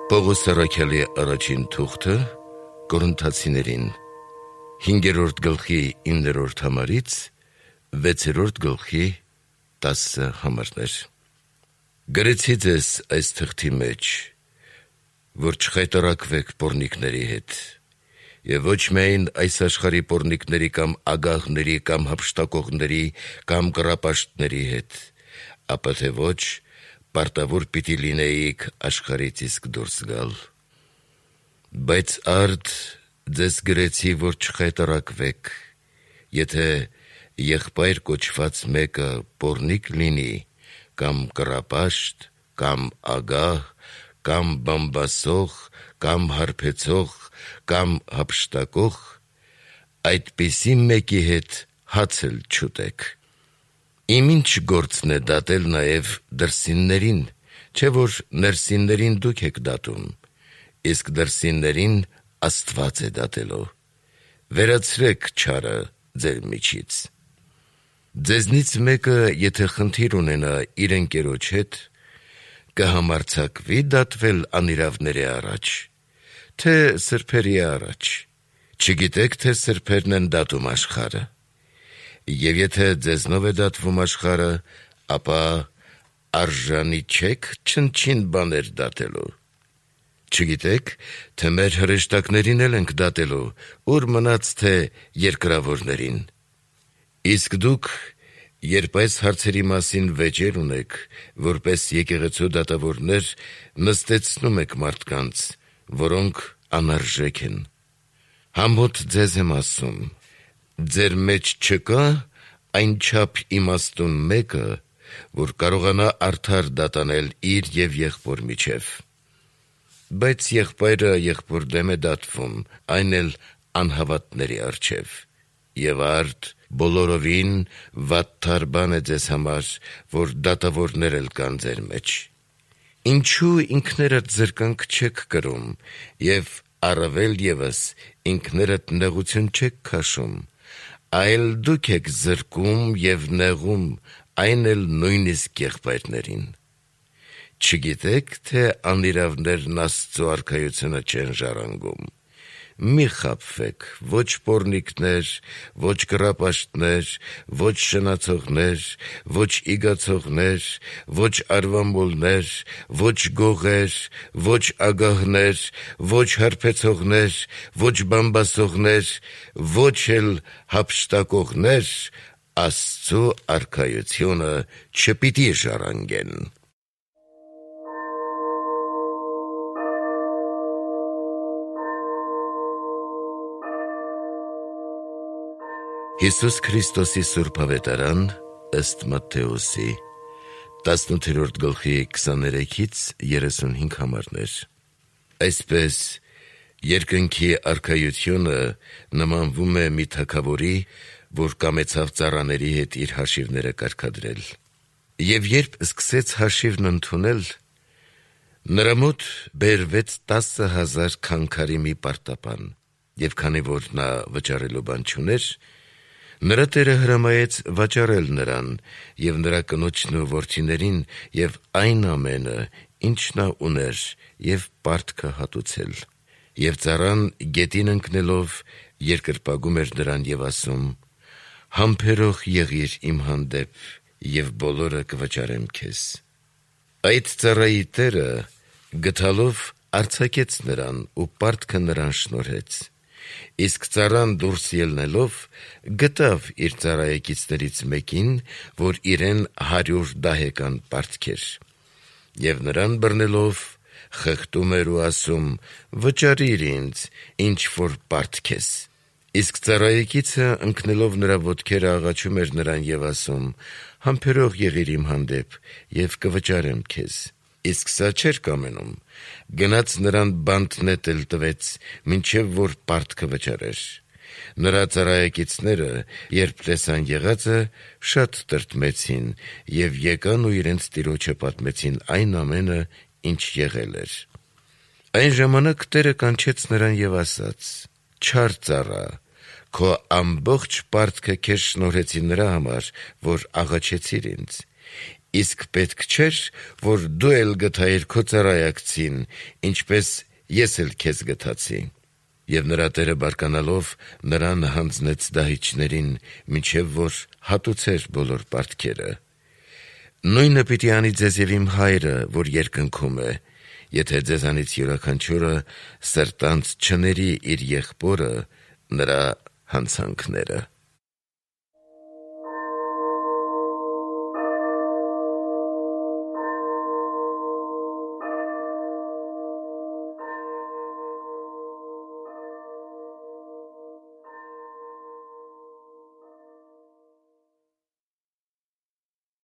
Պողոս առաքյալի առաջին թուղթը Կորինթացիներին 5-րդ գլխի 9-րդ համարից 6-րդ գլխի 10 համարներ։ Գրեցի ձեզ այս թղթի մեջ, որ չխայտարակվեք պոռնիկների հետ, եւ ոչ միայն այս աշխարհի պոռնիկների կամ ագահների կամ հափշտակողների կամ կռապաշտների հետ, ապա թե ոչ պարտավոր պիտի լինեիք աշխարհից իսկ դուրս գալ։ Բայց արդ ձեզ գրեցի, որ չխայտարակվեք, եթե եղբայր կոչված մեկը պոռնիկ լինի, կամ կռապաշտ, կամ ագահ, կամ բամբասող, կամ հարբեցող, կամ հափշտակող, այդպիսի մեկի հետ հաց էլ չուտեք։ Իմ ինչ գործն է դատել նաև դրսիններին, չէ՞ որ ներսիններին դուք եք դատում, իսկ դրսիններին Աստված է դատելու։ Վերացրեք չարը ձեր միջից։ Ձեզնից մեկը, եթե խնդիր ունենա իր ընկերոջ հետ, կհամարձակվի դատվել անիրավների առաջ, թե սրբերի առաջ։ Չգիտեք, թե սրբերն են դատում աշխարհը։ Եվ եթե ձեզնով է դատվում աշխարհը, ապա արժանի չեք չնչին բաներ դատելու։ Չգիտեք, թե մեր հրեշտակներին էլ ենք դատելու, ուր մնաց թե երկրավորներին։ Իսկ դուք, երբ այս հարցերի մասին վեճեր ունեք, որպես եկեղեցու դատավորներ, նստեցնում եք մարդկանց, որոնք անարժեք են։ Համոտ ձեզ եմ ասում, ձեր մեջ չկա այնչափ իմաստուն մեկը, որ կարողանա արդար դատանել իր և եղբոր միջև։ Բայց եղբայրը եղբոր դեմ է դատվում, այն էլ անհավատների առջև, և արդ բոլորովին վատթար բան է ձեզ համար, որ դատավորներ էլ կան ձեր մեջ։ Ինչու ինքներդ զրկանք չեք կրում, և առավել ևս ինքներդ նեղություն չեք քաշում, այլ դուք եք զրկում և նեղում, այն էլ նույնիսկ եղբայրներին։ Չգիտեք, թե անիրավներն Աստծու արքայությունը չեն ժառանգում։ Մի խաբվեք, ոչ պոռնիկներ, ոչ կռապաշտներ, ոչ շնացողներ, ոչ իգացողներ, ոչ արվամոլներ, ոչ գողեր, ոչ ագահներ, ոչ հարբեցողներ, ոչ բամբասողներ, ոչ էլ հափշտակողներ Աստծու արքայությունը չպիտի ժառանգեն։ Հիսուս Քրիստոսի Սուրբ Ավետարան ըստ Մատթեոսի 18-րդ գլխի 23-ից 35 համարներ։ Այսպես երկնքի արքայությունը նմանվում է մի թագավորի, որ կամեցավ ծառաների հետ իր հաշիվները կարգադրել։ Եվ երբ սկսեց հաշիվն ընդունել, նրա մոտ բերվեց 10,000 քանքարի մի պարտապան, և քանի որ նա վճարելու բան չուներ, նրա տերը հրամայեց վաճառել նրան և նրա կնոջն ու որդիներին և այն ամենը, ինչ նա ուներ, և պարտքը հատուցել։ Եվ ծառան գետին ընկնելով երկրպագում էր նրան և ասում. «Համբերող եղիր իմ հանդեպ, և բոլորը կվճարեմ քեզ»։ Այդ ծառայի տերը գդալով արձակեց նրան ու պարտքը նրան շնորհեց։ Իսկ ծառան դուրս ելնելով գտավ իր ծառայեկիցներից մեկին, որ իրեն 100 դահեկան պարտքեր, և նրան բռնելով խեղդում էր ու ասում. «Վճարիր ինձ, ինչ որ պարտք ես»։ Իսկ ծառայեկիցը ընկնելով նրա ոտքերը աղաչում էր նրան և ասում. «Համբերող եղիր իմ հանդեպ, և կվճարեմ քեզ»։ Իսկ սա չէր կամենում, գնաց նրան բանտ-նետել տվեց, մինչև որ պարտքը վճարեր։ Նրա ծառայեկիցները, երբ տեսան եղածը, շատ տրտմեցին և եկան ու իրենց տիրոջը պատմեցին այն ամենը, ինչ եղել էր։ Այն ժամանակ տերը կանչեց նրան և ասաց. «Չար ծառա, քո ամբողջ պարտքը քեզ շնորհեցի նրա համար, որ աղաչեցիր ինձ։ Իսկ պետք չէր, որ դու էլ գթայիր քո ծառայակցին, ինչպես ես էլ քեզ գթացի։ Եվ նրա տերը բարկանալով նրան հանձնեց դահիճներին, մինչև որ հատուցեր բոլոր պարտքերը։ Նույնը պիտի անի ձեզ և իմ հայրը, որ երկնքում է, եթե ձեզանից յուրաքանչյուրը սրտանց չների իր եղբորը նրա հանցանքները։